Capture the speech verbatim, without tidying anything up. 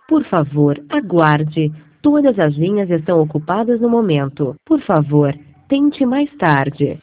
Por favor, aguarde. Todas as linhas estão ocupadas no momento. Por favor, tente mais tarde.